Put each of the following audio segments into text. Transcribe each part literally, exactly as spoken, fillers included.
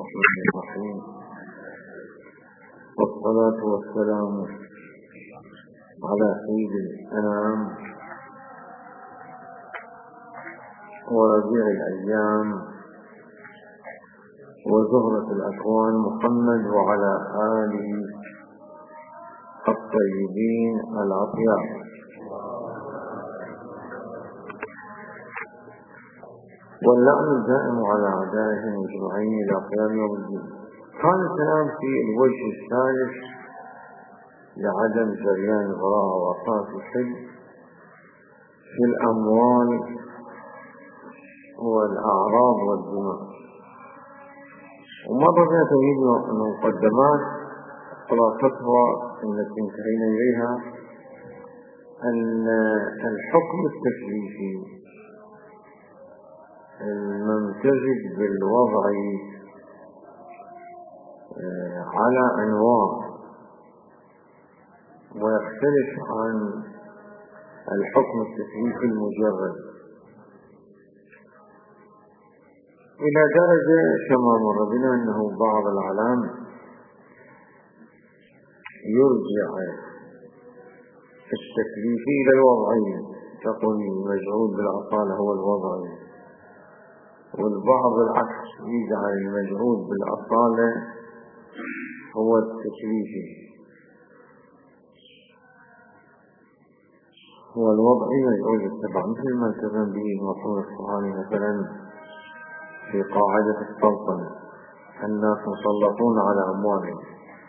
الرحمن الرحيم، والصلاة والسلام على سيد الأنام وربيع الأيام وزهرة الأكوان محمد وعلى آله الطيبين الأطيار. واللعن الدائم على أعدائهم مجمعين إلى قيام يوم الدين. كان الكلام في الوجه الثالث لعدم جريان البراءة وأساس الحج في الأموال والأعراض والدماء. ومضى بنا تمهيد المقدمات خلاصتها التي انتهينا إليها أن الحكم التكليفي الممتزج بالوضع على أنواع ويختلف عن الحكم التكليفي المجرد إلى درجة كما مر بنا أنه بعض العلام يرجع التكليفي إلى الوضعين، تقول المجعول بالأصالة هو الوضعي، والبعض العكس يجعل المجعول بالأصالة هو التكليفي. هو الوضعي مجعول بالتبع مثل ما التزم به المفهوم الصهاني مثلا في قاعدة السلطنة، الناس مسلطون على أموالهم.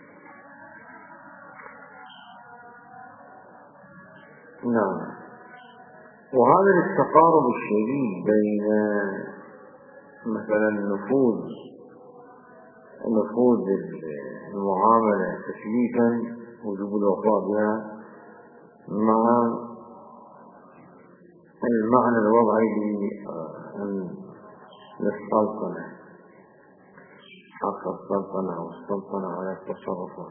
نعم، وهذا التقارب الشديد بين مثلا نفوذ نفوذ المعاملة تكليفا وجوب الوفاء بها مع المعنى الوضعي للسلطنة، حق السلطنة أو السلطنة على التصرفات.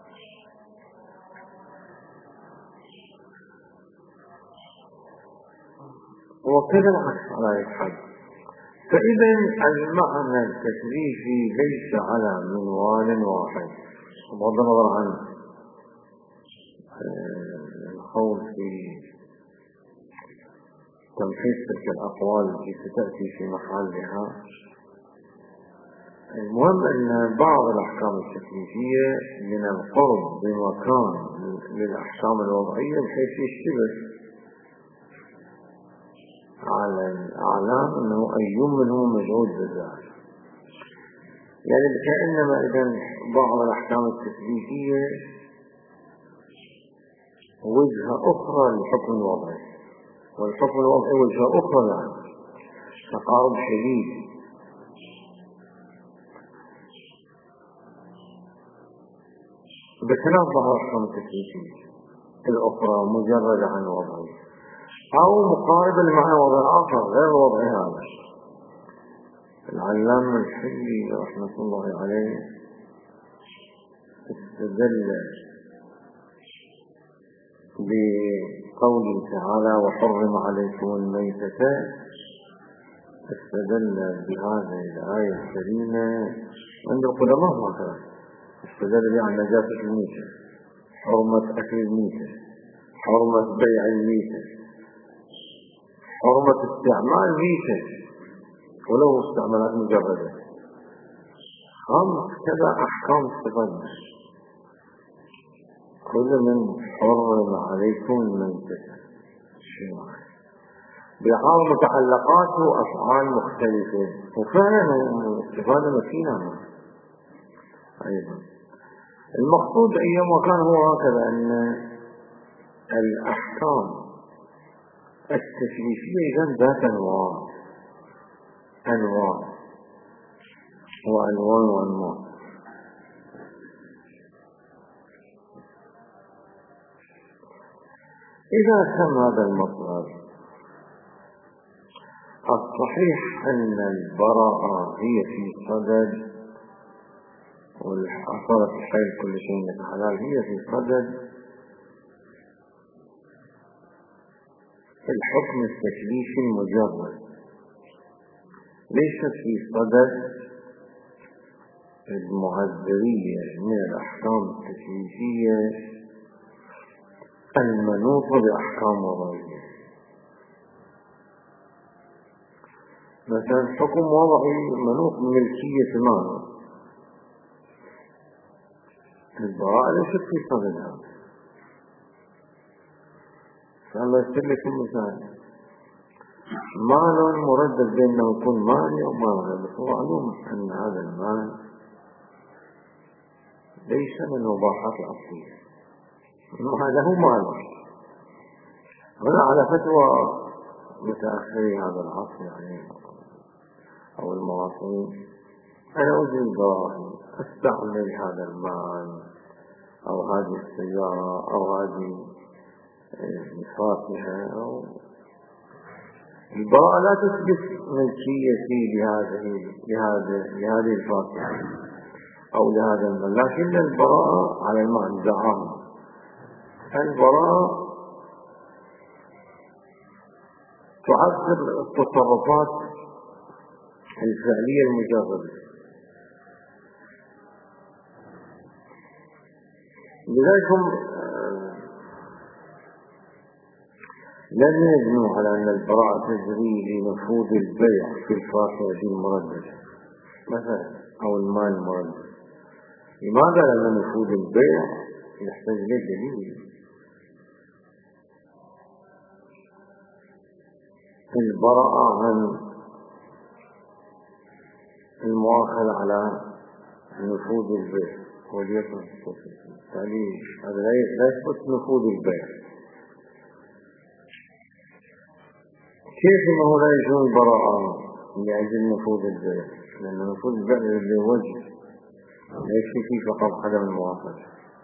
وكذا العكس على الحد. فإذا المعنى التكليفي ليس على منوال واحد، بغض النظر عن الخوض في تمحيص تلك الأقوال التي ستأتي في محلها. المهم أن بعض الأحكام التكليفية من القرب بمكان للأحكام الوضعية بحيث يشتبه على الأعلام أنه أي منهم مجهود بالذات. يعني كأنما إذن بعض الأحكام التكليفية وجهة أخرى للحكم الوضعي، والحكم الوضعي وجهة أخرى له، تقارب شديد. بخلاف بعض الأحكام التكليفية الأخرى مجردة عن الوضعي أو مقاربة لمعنى وضع آخر غير الوضع هذا. العلامة الحلي رحمة الله عليه استدل بقوله تعالى وحرم عليكم الميتة، استدل بهذه الآية الكريمة عند القدماء هكذا، استدل بها عن نجاسة الميتة، حرمة أكل الميتة، حرمة بيع الميتة، حرمة استعمال ميتة ولو استعمالات مجردة. خمس كذا أحكام استفدنا، كل من حرم عليكم الميتة بحال متعلقات وأفعال مختلفة، وفعلا استفادة مكينة. أيضا المقصود أيام وكان هو هكذا أن الأحكام التكليفية إذن ذات أنواع أنواع وألوان وأنواع. إذا كان هذا المطلب الصحيح أن البراءة هي في صدد، والحصالة في حال كل شيء حلال هي في صدد الحكم التكليفي المجرد، ليست في صدد المعذرية من الأحكام التكليفية المنوطة بأحكام وضعية. مثلا حكم وضعي منوط بملكية المال، البراءة ليست في صددها. فالله يذكر لكم مثال: مال مردد بأنه يكون مالي أو مال، بس هو معلوم أن هذا المال ليس من المباحات الأصلية، هذا هو مال. هنا على فتوى متأخري هذا العصر يعني أو المواطنين، أنا أجري ضرائب، أستعمل هذا المال أو هذه السيارة أو هذه الفاكهة أو البراءة لا تثبت ملكيتي لهذه لهذه لهذه الفاكهة أو لهذا المال، لكن البراءة على المعنى العام. البراءة تعبر التصرفات الفعلية المجردة. لذلك لم يجمعوا على أن البراءة تجري لنفوذ البيع في الفاكهة المرددة مثلا أو المال المردد. لماذا؟ لأن نفوذ البيع يحتاج إليه دليل. البراءة عن المؤاخذة على نفوذ البيع وليكن التعليل هذا لا يثبت نفوذ البيع. كيف انه لا يجوز البراءة لأجل نفوذ البيع؟ لأن نفوذ البيع له وجه لا يكفي فيه فقط عدم المؤاخذة.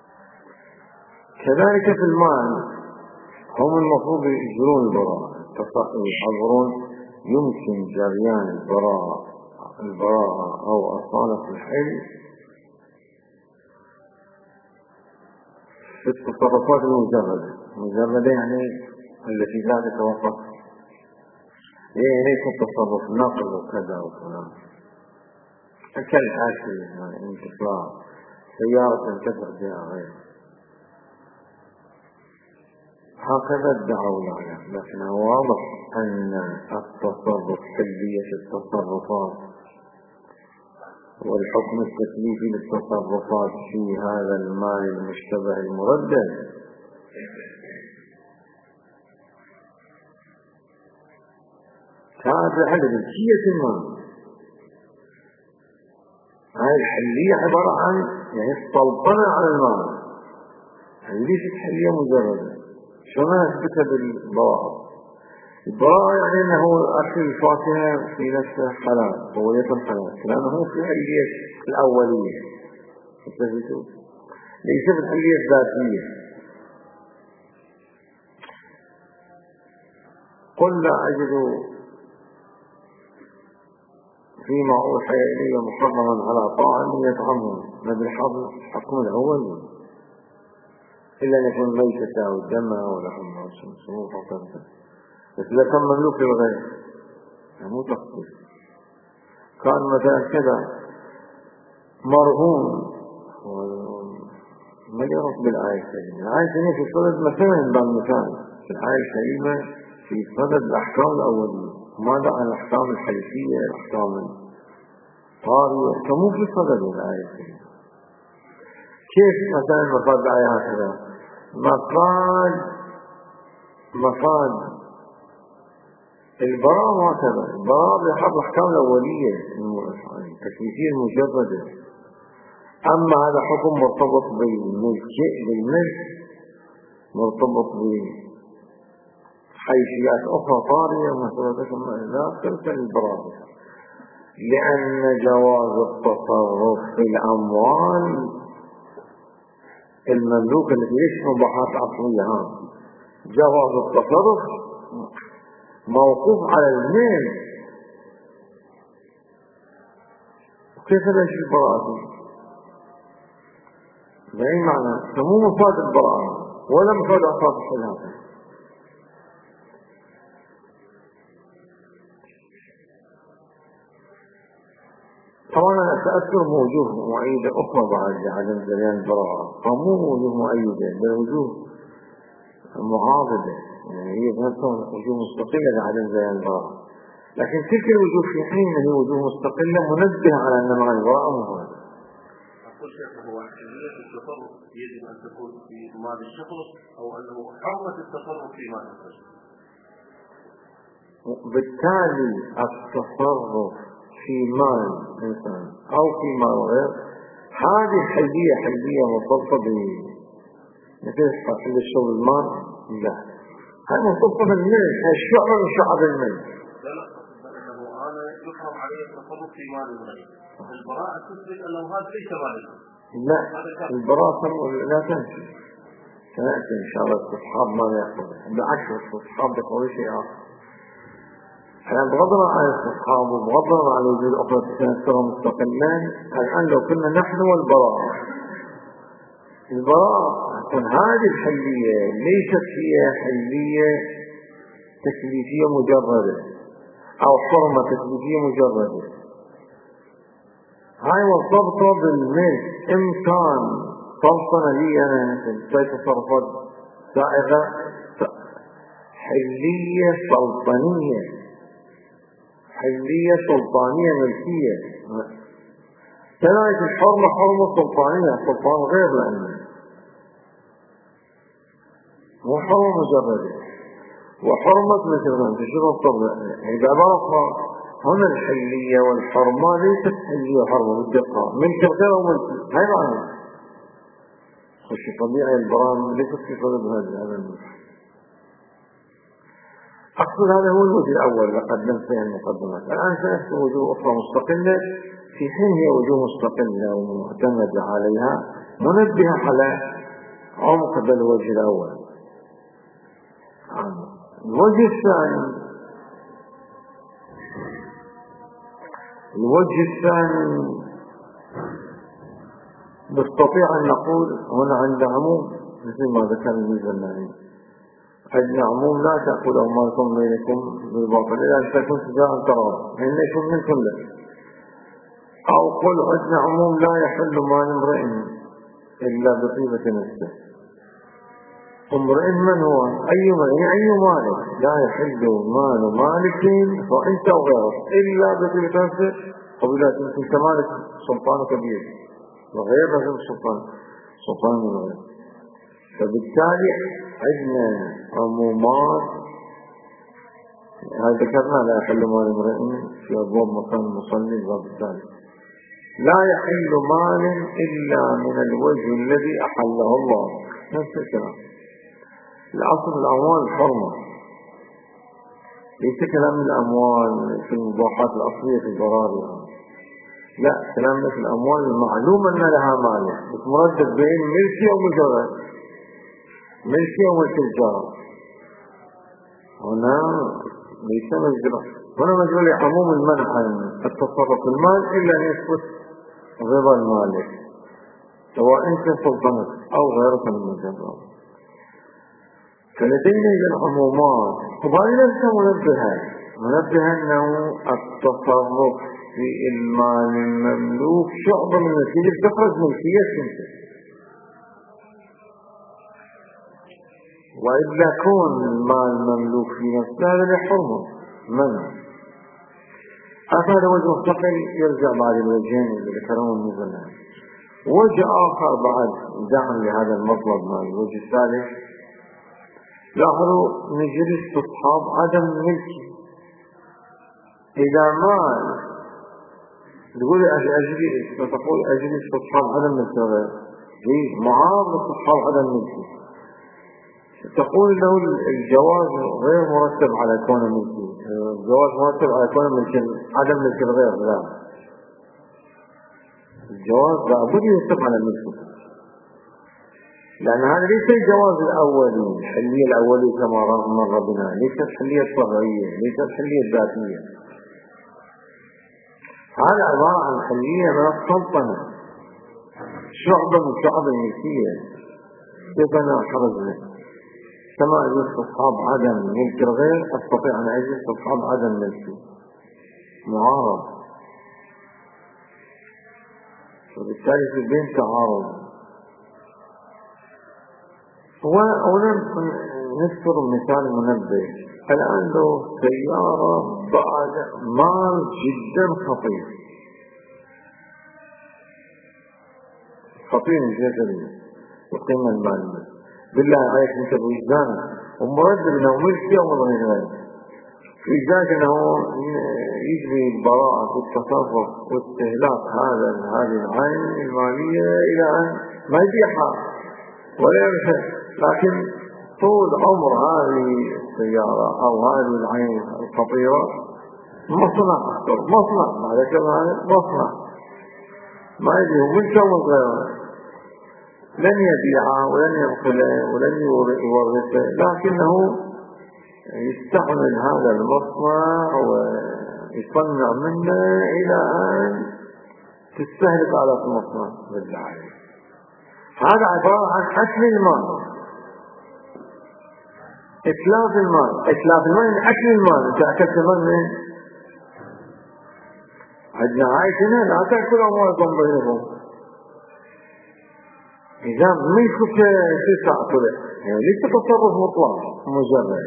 كذلك في المال هم المفروض يجرون البراءة، يحضرون يمكن جريان البراءة البراءة أو أصالة الحل في التصرفات المجردة. مجردة يعني التي لا تتوقف، يعني ليس التصرف نقل وكذا وفلان كالآتي انتقال سيارة انتفع بها غيره، هكذا ادعوا العلماء. لكن واضح أن التصرف سلبية التصرفات والحكم التكليفي للتصرفات في هذا المال المشتبه المردد تابع لملكية المال. هذه الحلية عبارة عن يعني السلطنة على المال، هذه ليست حلية مجردة. شلون نثبتها بالبراءة؟ البراءة يعني أنه أكل الفاكهة في نفسه حلال ووليكن حلال، لأنه في الحلية الأولية ليس في الحلية الذاتية. قل لا أجد فيما أوحي إلي محرما على طاعم يطعمه، ما بالحكم الأول إلا أن يكون ميتة أو الدم أو لحم أو سموم فقط. بس إذا كان مملوك للغير مو تخصيص. كان مثلا كذا مرهون ما يرد بالآية الكريمة. الآية الكريمة في صدد مثلا بالمثال في الآية الكريمة في صدد الأحكام الأولية، ماذا عن الأحكام الحيثية الأحكام الطارئة كمو في صدد الآية الكريمة. كيف مثلا مفاد الآية هكذا؟ مفاد مفاد البراءة هكذا، البراءة بحب الأحكام الأولية التكليفية المجردة. أما هذا حكم مرتبط بالملك بالملك مرتبط بحيثيات أخرى طارئة مثلا لا تلك البراءة، لأن جواز التصرف في الأموال المملوكة التي ليست مباحات عصرية جواز التصرف موقوف على المال. كيف لا يجوز البراءة؟ بأي معنى؟ فمو مفاد البراءة ولا مفاد أصحاب الخلافة. طبعا أنا سأذكر وجوه مؤيدة أخرى بعد عدم جريان البراءة، فمو وجوه مؤيدة بل وجوه معارضة، يعني هي بنفسها وجوه مستقلة لعدم جريان البراءة، لكن تلك الوجوه في حين هي وجوه مستقلة منبهة على أن معنى البراءة مهم. أقول شيخ هو حرية التصرف يجب أن تكون في مال الشخص أو أنه حرمة التصرف في مال الشخص؟ بالتالي التصرف في مال إنسان أو في مال غير هذه حلية حلية مرتبطة ب مثل حصل الشغل المال، لا هذه مرتبطة بالملك، هي الشعب من شعب الملك. لا لا أنه أنا يحرم علي التصرف في مال الغير، البراءة تثبت أنه هذا ليس مالك. لا البراءة لا تنفي، سنأتي إن شاء الله استصحاب ما لا يحصل، بالعكس استصحاب بقول شيء آخر. يعني بغض عن الاستصحاب وبغض عن وجود أخرى تتنسر مستقلان، الآن لو كنا نحن والبراءة، البراءة تكون هذه الحلية ليست هي حلية تكليفية مجردة أو حرمة تكليفية مجردة، هاي مرتبطة بالملك. إمكان سلطنة لي أنا في تصرفات سائغة، حلية سلطانية، حلية سلطانية ملكية. كذلك الحرمة حرمة سلطانية، سلطان غير لأنه مو حرمة مجردة، وحرمة مثل ما تشوف الطبع إذا بعضها هنا الحلية والحرمة ليست حلية وحرمة بالدقة، ملك الغير وملك هاي معنى خش طبيعي البرام ليست في صدد هذا الملك. أقصد هذا هو الوجه الأول قدمت فيه المقدمات. الآن سنأتي وجوه أخرى مستقلة في حين هي وجوه مستقلة ومعتمدة عليها منبهة على عمق الوجه الأول. الوجه الثاني الوجه الثاني نستطيع أن نقول هنا عند عموم مثل ما ذكر الميزاني، عندنا عموم لا تأخذ أموالكم بينكم بالباطل إلا أن تكون تجاهل تراض إن يكون منكم له، أو قل عندنا عموم لا يحل مال امرئ إلا بطيبة نفسه. امرئ من هو؟ أي مال أي مالك لا يحل مال مالك فأنت وغيرك إلا بطيبة نفسه، قبلات يمكن كمالك سلطان كبير وغير لازم سلطان سلطان من غير. فبالتالي عندنا عمومات هذا ذكرنا لا يحل مال امرئ في أبواب مكان المصلي الباب الثالث، لا يحل مال إلا من الوجه الذي أحله الله. نفس الكلام الأصل الأموال الحرمة، ليس كلام الأموال في المباحات الأصلية في الضرائب، لا كلام مثل الأموال المعلوم أن لها مالك متردد بين ملكي ومجرد ملكي وملك الجار. هنا ليس مجرد، هنا مجرد عموم المنع التصرف المال إلا أن يثبت رضا المالك سواء أنت سلطنت أو غيرك من المجرد. فلدينا إذن عمومات، وهذه ليس منبهة منبهة أنه التصرف في المال المملوك شعبة من نتيجة تخرج ملكية انت، وإلا كون المال مملوك في نفسه هذا لحرمه من هذا وجه مستقل يرجع بعد الوجهين اللي ذكرهم المزنان. وجه آخر بعد دعم لهذا المطلب مع الوجه الثالث، لاحظوا نجري استصحاب عدم ملكي. إذا مال تقول أجري تقول أجري استصحاب عدم ملكي هي معارض استصحاب عدم ملكي، تقول له الجواز غير مرتب على كون ملكي، الجواز مرتب على كون ملكي عدم ملكي الغير، لا الجواز لابد يرتب على ملكي، لأن هذا ليس الجواز الأولي الحلية الأولية كما مر بنا، ليس الحلية الطبيعية، ليس الحلية الذاتية، هذا عبارة عن حلية من السلطنة شعبة من شعب الملكية. كيف أنا أحرز له كما أجل استصحاب عدم ملك الغير أستطيع أن أجل استصحاب عدم ملكي معارض. وبالتالي في بين تعارض. ونذكر مثال منبه. الآن له سيارة بعد مال جدا خطير خطير جدا والقيمة المالية، بالله عليك انت بوجدانك ومرد انه ملكي او مضمين غير في ذلك انه يجري البراءة والتصرف واستهلاك هذا هذه العين المالية الى ان ما يبيعها ولا يرشد، لكن طول عمر هذه السيارة او هذه العين الخطيرة مصنع مصنع بعد كذا مصنع ما يجري ملكي او غيره، لن يبيعه ولن ينقله ولن يورثه، لكنه يستعمل هذا المصنع ويصنع منه إلى أن تستهلك آلات المصنع بالله. هذا عبارة عن أكل المال، إتلاف المال، إتلاف المال يعني أكل المال. أنت أكلت المال من عندنا عايش هنا لا تأكل أموالكم بينكم. إذا ملكك تسعة كله يعني ليس تصرف مطلق مجرد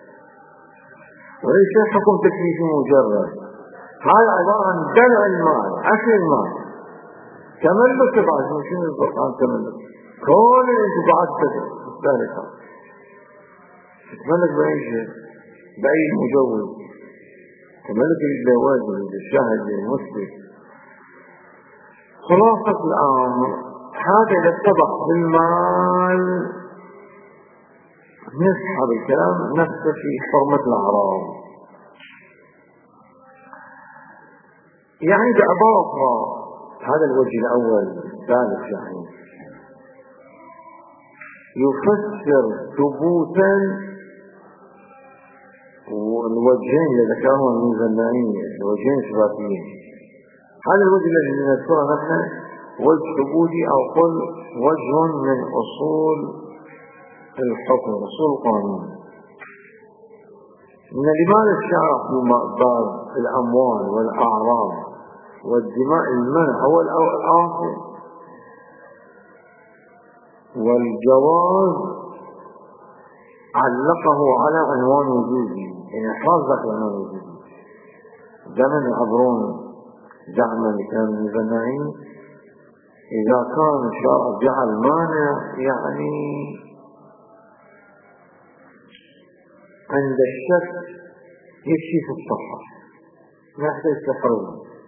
وليس حكم تكليفي مجرد، هذا عبارة عن دلع المال أكل المال تملك. بعد شنو الفرق عن تملك؟ كل الانتفاعات تستهلكها تتملك بأي شيء بأي مجوز، تملك للجواز للشاهد للمسلم. خلاصة الأمر هذا إذا اتضح بالمال نسحب الكلام نفسه في حرمة الأعراض. يعني بعبارة أخرى هذا الوجه الأول الثالث يعني يفسر ثبوتا والوجهين اللي ذكرهم الميزانيين الوجهين الثباتيين. هذا الوجه الذي نذكره نحن وجه ثبوتي أو قل وجه من أصول الحكم أصول القانون. إن لماذا الشرع في باب الأموال والأعراض والدماء المنع والأعراض والجواز علقه على عنوان وجودي، يعني حاز ذاك عنوان وجودي. دائما يعبرون دعما لكلام الميزانيين إذا كان الشرع جعل مانع يعني عند الشك يكشف الصحة ما يحتاج تحرم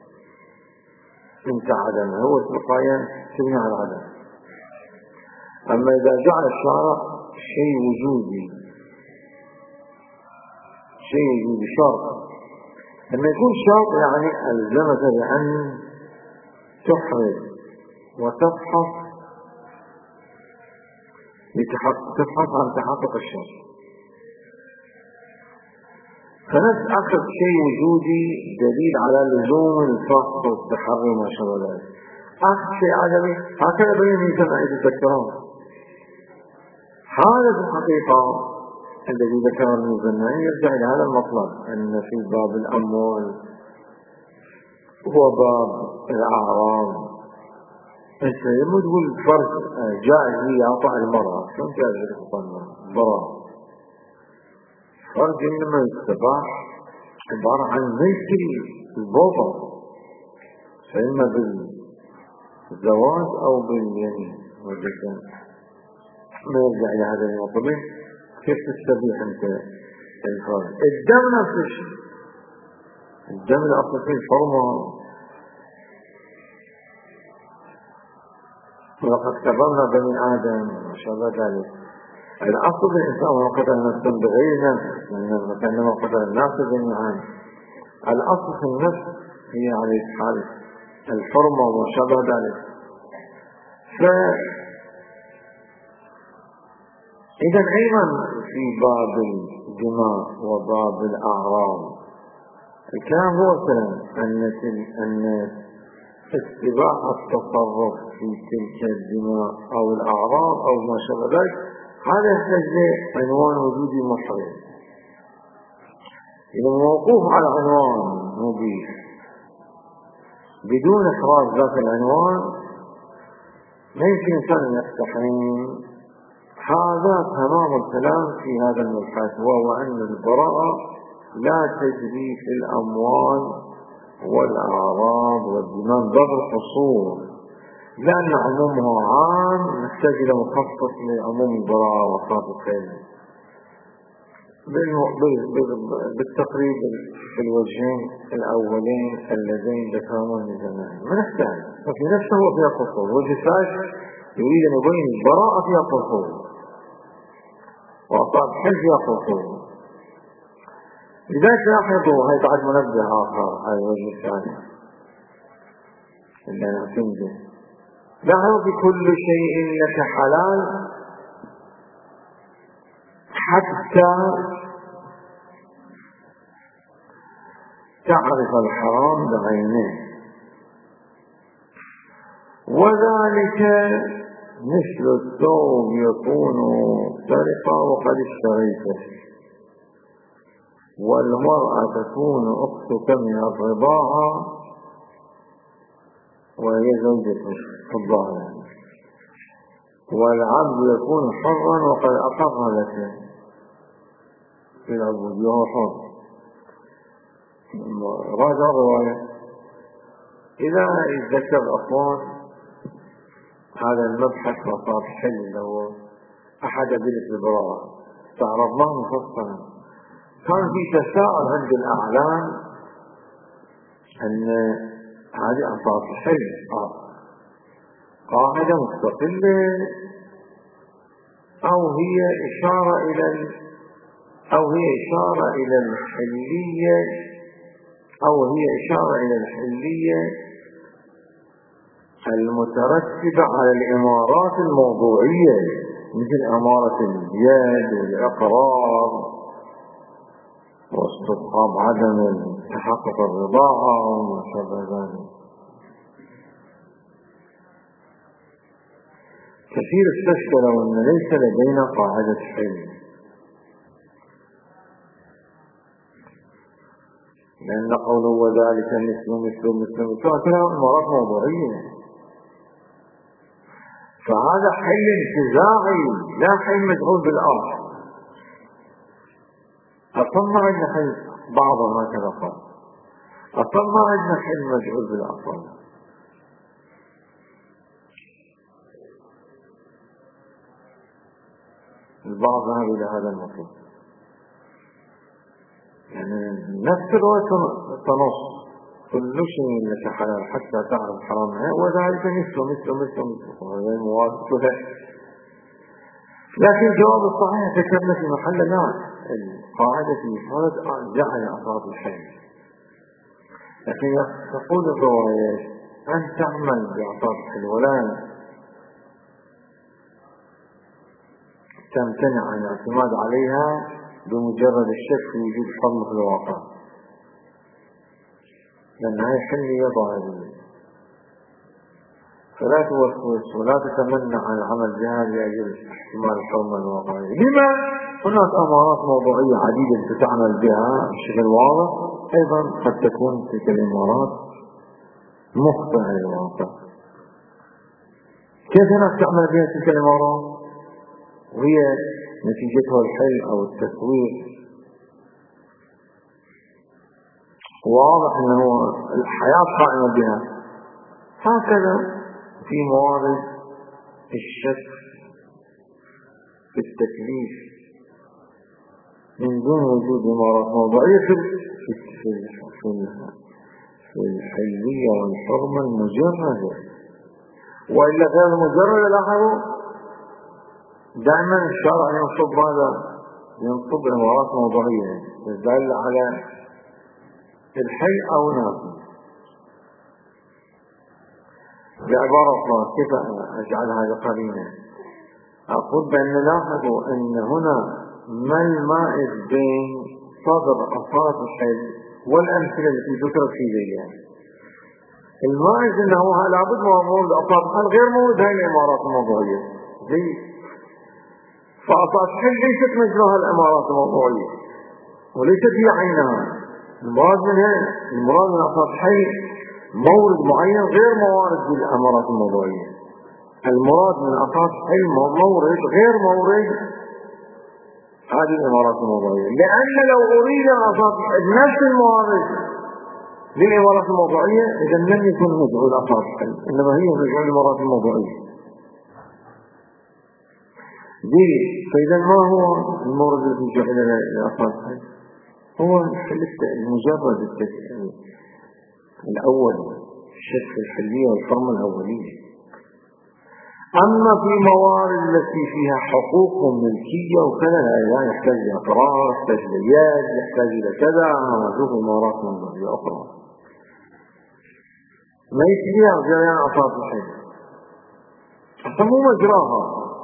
انت عدم هو الوقاية تبني على العدم. أما إذا جعل الشرع شيء وجودي شيء وجودي شرط، لما يكون شرط يعني ألزمك بأن تحرم وتبحث تبحث عن تحقق الشرط. فنفس أخذ شيء وجودي دليل على لزوم الفحص والتحري ما شاء الله. أخذ شيء عدمي هكذا بين الميزانيين يتذكرون. هذا في الحقيقة الذي ذكره الميزانيين يرجع إلى هذا المطلب أن في باب الأموال هو باب الأعراض. أنت لما تقول فرق جائز لي أعطى المرأة شو جائز لي أعطى المرأة؟ براء فرق إنما يستباح عبارة عن ملك البوضع فإما بالزواج أو باليمين والجسم. ما يرجع إلى هذا المطلب. كيف تستبيح أنت الفرق؟ الدم نفس الشيء. الدم الأصل فيه الحرمة. ولقد كرمنا بني آدم ما شاء الله ذلك. الأصل بالإنسان هو قتل نفسا بغير نفس، كأنما قتل الناس جميعا. الأصل في النفس هي على حال الحرمة وما شابه ذلك. فإذا أيضا في باب الدماء وباب الأعراض الكلام هو كلام أن أن استباح التصرف في تلك الدماء أو الأعراض أو ما شابه ذلك هذا يحتاج عنوان وجودي محرم. إذا موقوف على عنوان مبيح بدون إحراز ذات العنوان ما يمكن إنسان يستحرم. هذا تمام الكلام في هذا المبحث، وهو أن البراءة لا تجري في الأموال والأعراض والدماء باب الحصول، لأن عمومها عام نحتاج إلى مخصص لعموم البراءة وصفات الخير بالتقريب في الوجهين الأولين اللذين ذكرناهم من زمان. ما نحتاج، ففي نفسه هو فيها قصور، وجه ثالث يريد أن يبين البراءة فيها قصور وأصاب حل فيها قصور. لذلك لاحظوا هاي بعد منبه آخر، هاي الوجه الثاني اللي أنا أتنجه. لاحظوا بكل شيء لك حلال حتى تعرف الحرام بعينه، وذلك مثل الثوب يكون سرقة وقد اشتريته، والمرأة تكون أختك من الرضاعة وهي زوجتك الظاهرة، والعبد يكون حرا وقد أقر لك في العبود وهو حر. راجع رواية. إذا ذكر أخوان هذا المبحث وصار حل اللي هو أحد أدلة البراءة تعرضناه مفصلا، كان في تساؤل عند الأعلام أن هذه أصابع الحل قاعدة مستقلة أو هي إشارة إلى أو هي إشارة إلى الحلية أو هي إشارة إلى الحلية المترتبة على الإمارات الموضوعية مثل إمارة اليد والإقرار واستبقاء عدم تحقق الرضاعة وما شابه ذلك. كثير استشكلوا أن ليس لدينا قاعدة حل، لأن قوله وذلك مثل مثل مثل مثل كلها إمارات موضوعية، فهذا حل انتزاعي لا حل مجعول بالأرض. أصلا عندنا حل بعضها هكذا قال، أصلا عندنا حل مجعول بالأرض. البعض ذهب إلى هذا المطلب، يعني نفس الوقت تنص كل شيء لك حلال حتى تعرف حرام، وذلك مثله مثله مثله مثله وهذا الموافق له. لكن الجواب الصحيح ذكرنا في محل لا، القاعدة في فرض جعل أصاب الحل، لكن تقول الروايات أن تعمل بأصاب الحل ولا تمتنع عن الاعتماد عليها بمجرد الشك في وجود حرمة في الواقع، لأن هذه حلية ظاهرية. فلا توسوس ولا تتمنع عن العمل بها لأجل احتمال الحرمة الواقعية. لما هناك أمارات موضوعية عديدة تتعمل بها بشكل واضح، أيضا قد تكون تلك الإمارات مخطئة للواقع. كيف هناك تعمل بها تلك الإمارات وهي نتيجتها الحل أو التسويق؟ واضح أنه الحياة قائمة بها. هكذا في موارد الشك في التكليف من دون وجود إمارات موضوعية في في الحلية والحرمة المجردة، وإلا غير المجردة لاحظوا دائما الشرع ينصب هذا ينصب إمارات موضوعية تدل على الحي أو ناقص. بعبارة الله كيف أجعل هذا قرينة؟ أقول بأن لاحظوا أن هنا ما المائز بين صدر أصابة الحل والأمثلة التي ذكرت في ذلك. المائز أنه لابد موضوع لأصابة الحل غير موجود هذه الإمارات الموضوعية، زي فأصابة الحل ليست مجرها الإمارات الموضوعية وليست هي عينها. المراد منها المراد من أصابة الحل مورد معين غير موارد بالأمارات الموضوعية. المراد من أساس الحل مورد غير مورد هذه الإمارات الموضوعية، لأن لو أريد أساس الحل نفس الموارد للإمارات الموضوعية إذا لم يكن مدعو الأساس الحل، إنما هي مدعو الإمارات الموضوعية دي. فإذا ما هو المورد الذي جعل لأساس الحل؟ هو مجرد التسأل الأول، الشك الحلية والفرمة الأولية. أما في موارد التي فيها حقوق ملكية وكذا لا يحتاج إلى قرار، يحتاج إلى يد، يحتاج إلى كذا، نشوف إمارات موضوعية أخرى ما يتبيع جريان أساس الحل حتى مو مجراها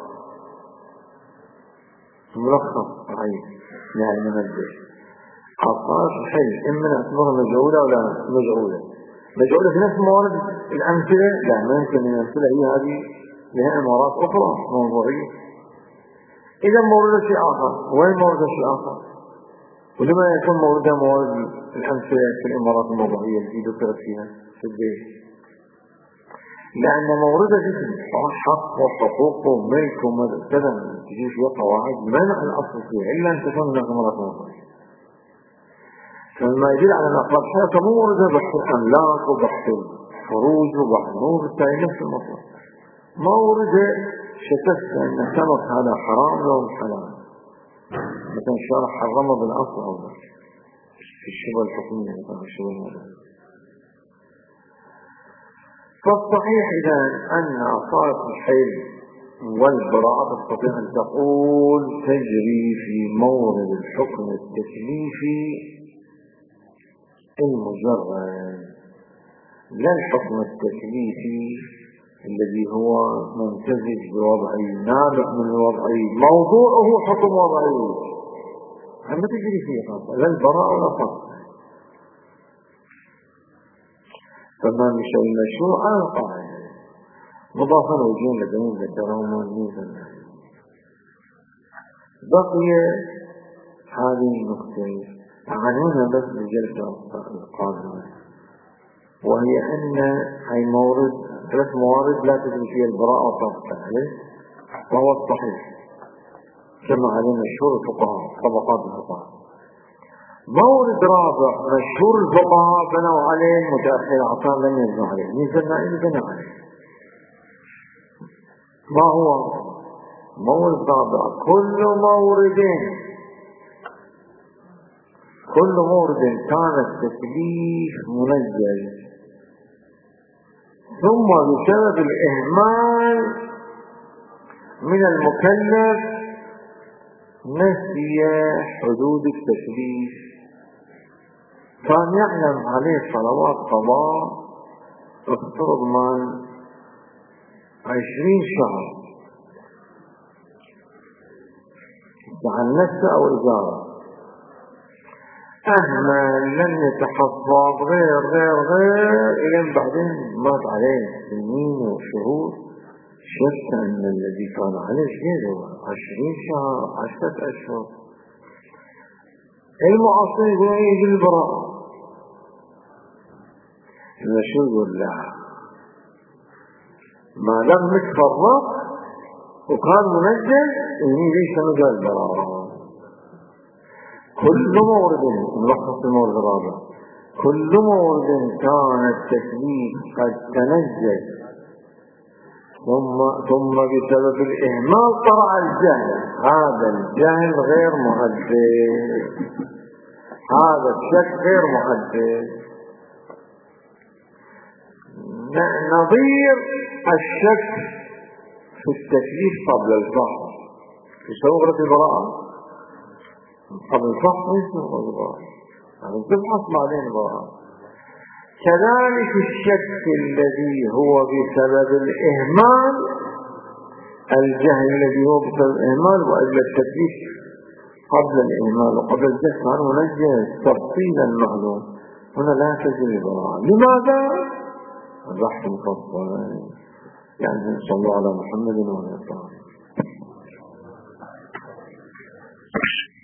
ملخص صحيح يعني ننبه أساس الحل إما نعتبرها مجعولة ولا مجعولة. مجعولة في نفس موارد الأمثلة لا، ما يمكن أن الأمثلة هي هذه لها إمارات أخرى موضوعية. إذا موردها شيء آخر، وين موردها شيء آخر؟ ولما يكون موردها موارد الأمثلة في الإمارات الموضوعية التي ذكرت فيها في البيت؟ لأن موردها جسم حق وحقوق وملك وكذا تجي فيها قواعد منع الأصل فيها إلا أن تكون هناك إمارات موضوعية. فلما يدل على الأقوال حتى موردها بحث الأملاك وبحث الفروج وبحث نور التالي نفس المطلب. موردها شكست أن سمك هذا حرام لو حلال، مثلا الشارع حرمه بالأصل أول في الشبه الحكمية مثلا الشبه المدنية. فالصحيح إذا أن أساس الحل والبراءة تستطيع أن تقول تجري في مورد الحكم التكليفي المجرد، لا الحكم التكليفي الذي هو ممتزج بوضعي نابع من الوضعي موضوعه حكم وضعي أما تجري فيه خاصة لا البراءة ولا خاصة. فما مش المشروع على القاعدة مضافا وجين لدين للدرام والميزة. بقي هذه النقطة عنونها بس بجلسة القادمة، وهي أن هاي مورد ثلاث موارد لا تدري فيها البراءة والتعليل، وهو الصحيح كما علينا مشهور الفقهاء طبقات الفقهاء. مورد رابع مشهور الفقهاء بنوا عليه متأخر عطاء لم يبنوا عليه نزلنا إلي بنوا عليه. ما هو مورد رابع؟ كل مورد كل مورد كان التكليف منزل ثم بسبب الإهمال من المكلف نسي حدود التكليف، كان يعلم عليه صلوات قضاء افترض من عشرين شهر عن نفسه أو إجارة، أهمل لم يتحفظ غير غير غير إلى بعدين مات عليه سنين وشهور، شك أن الذي كان عليه شيء عشرين شهر عشرة أشهر. المعاصر يقول يجي البراءة، إذا شو يقول لا ما لم نتفرق وكان منجل إني ليس مجال البراءة. كل مورد ملخص المورد الرابع كل مورد كان التكليف قد تنزل ثم ثم بسبب الإهمال طرع الجهل، هذا الجهل غير مؤدب، هذا الشك غير مؤدب، نظير الشك في التكليف قبل الفحص في صورة البراءة. قبل الفحص ليس البراءة، يعني تفحص بعدين البراءة. كذلك الشك الذي هو بسبب الإهمال، الجهل الذي هو بسبب الإهمال وأجل التكليف قبل الإهمال وقبل الجهل عنه نجه تفصيل المعلوم، هنا لا تجري البراءة. لماذا؟ البحث مفصل يعني صلى الله على محمد وعلى آله.